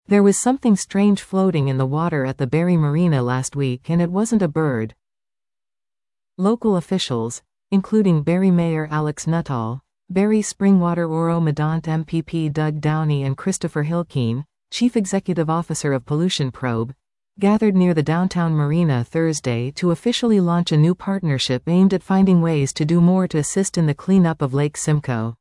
There was something strange floating in the water at the Barrie Marina last week, and it wasn't a bird. Local officials, including Barrie Mayor Alex Nuttall, Barrie Springwater Oro-Medonte MPP Doug Downey and Christopher Hilkeen, Chief Executive Officer of Pollution Probe, gathered near the downtown marina Thursday to officially launch a new partnership aimed at finding ways to do more to assist in the cleanup of Lake Simcoe.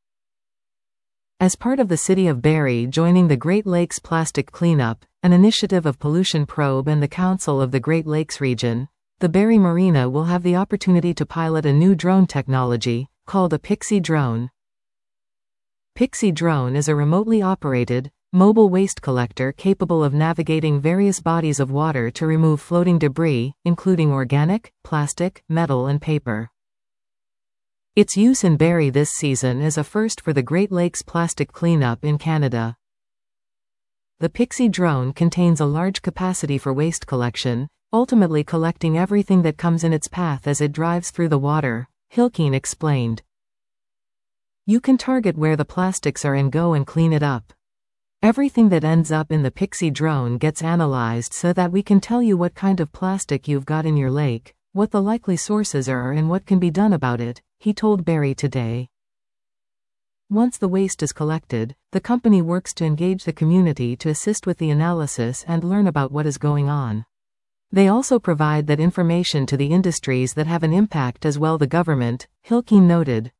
As part of the City of Barrie joining the Great Lakes Plastic Cleanup, an initiative of Pollution Probe and the Council of the Great Lakes Region, the Barrie Marina will have the opportunity to pilot a new drone technology, called a Pixie drone. Pixie drone is a remotely operated, mobile waste collector capable of navigating various bodies of water to remove floating debris, including organic, plastic, metal and paper. Its use in Barrie this season is a first for the Great Lakes Plastic Cleanup in Canada. The Pixie drone contains a large capacity for waste collection, ultimately collecting everything that comes in its path as it drives through the water, Hilkeen explained. You can target where the plastics are and go and clean it up. Everything that ends up in the Pixie drone gets analyzed so that we can tell you what kind of plastic you've got in your lake, what the likely sources are and what can be done about it, he told Barrie Today. Once the waste is collected, the company works to engage the community to assist with the analysis and learn about what is going on. They also provide that information to the industries that have an impact as well the government, Hilkeen noted.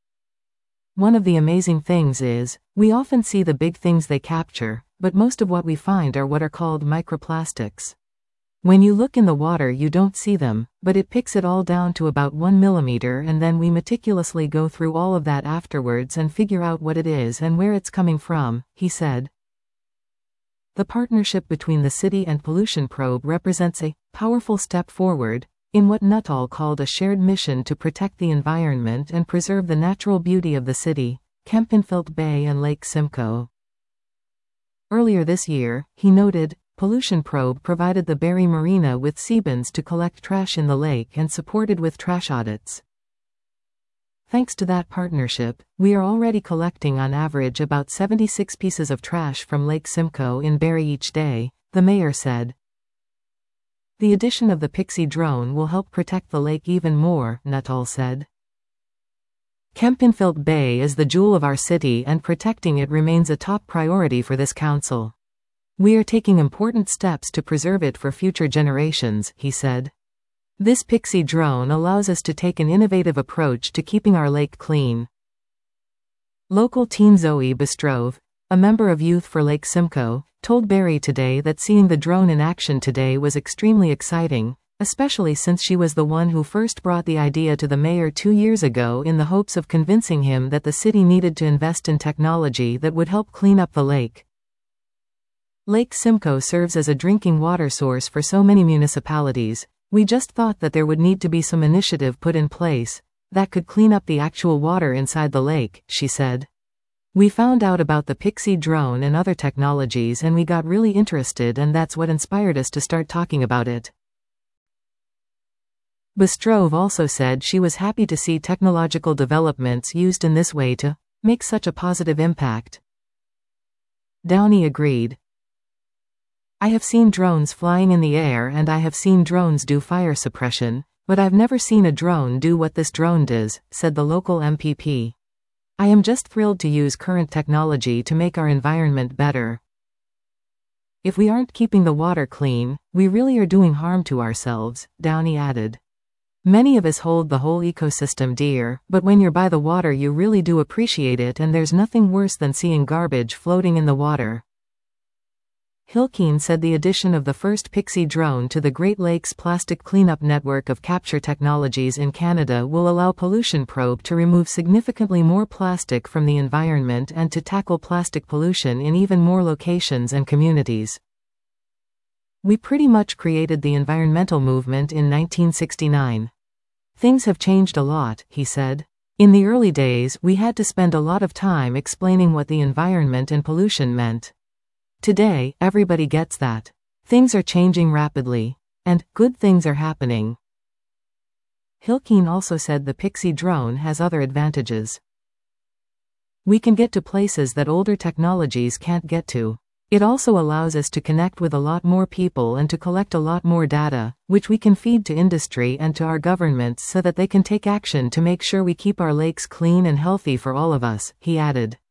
One of the amazing things is, we often see the big things they capture, but most of what we find are what are called microplastics. When you look in the water you don't see them, but it picks it all down to about 1 millimeter and then we meticulously go through all of that afterwards and figure out what it is and where it's coming from, he said. The partnership between the city and Pollution Probe represents a powerful step forward in what Nuttall called a shared mission to protect the environment and preserve the natural beauty of the city, Kempenfelt Bay and Lake Simcoe. Earlier this year, he noted, Pollution Probe provided the Barrie Marina with seabins to collect trash in the lake and supported with trash audits. Thanks to that partnership, we are already collecting on average about 76 pieces of trash from Lake Simcoe in Barrie each day, the mayor said. The addition of the Pixie drone will help protect the lake even more, Nuttall said. Kempenfelt Bay is the jewel of our city and protecting it remains a top priority for this council. We are taking important steps to preserve it for future generations, he said. This Pixie drone allows us to take an innovative approach to keeping our lake clean. Local teen Zoe Bestrove, a member of Youth for Lake Simcoe, told Barrie Today that seeing the drone in action today was extremely exciting, especially since she was the one who first brought the idea to the mayor 2 years ago in the hopes of convincing him that the city needed to invest in technology that would help clean up the lake. Lake Simcoe serves as a drinking water source for so many municipalities. We just thought that there would need to be some initiative put in place that could clean up the actual water inside the lake, she said. We found out about the Pixie drone and other technologies and we got really interested and that's what inspired us to start talking about it. Bestrove also said she was happy to see technological developments used in this way to make such a positive impact. Downey agreed. I have seen drones flying in the air and I have seen drones do fire suppression, but I've never seen a drone do what this drone does, said the local MPP. I am just thrilled to use current technology to make our environment better. If we aren't keeping the water clean, we really are doing harm to ourselves, Downey added. Many of us hold the whole ecosystem dear, but when you're by the water you really do appreciate it and there's nothing worse than seeing garbage floating in the water. Hilkeen said the addition of the first Pixie drone to the Great Lakes Plastic Cleanup Network of capture technologies in Canada will allow Pollution Probe to remove significantly more plastic from the environment and to tackle plastic pollution in even more locations and communities. We pretty much created the environmental movement in 1969. Things have changed a lot, he said. In the early days, we had to spend a lot of time explaining what the environment and pollution meant. Today, everybody gets that. Things are changing rapidly. And good things are happening. Hilkeen also said the Pixie drone has other advantages. We can get to places that older technologies can't get to. It also allows us to connect with a lot more people and to collect a lot more data, which we can feed to industry and to our governments so that they can take action to make sure we keep our lakes clean and healthy for all of us," he added.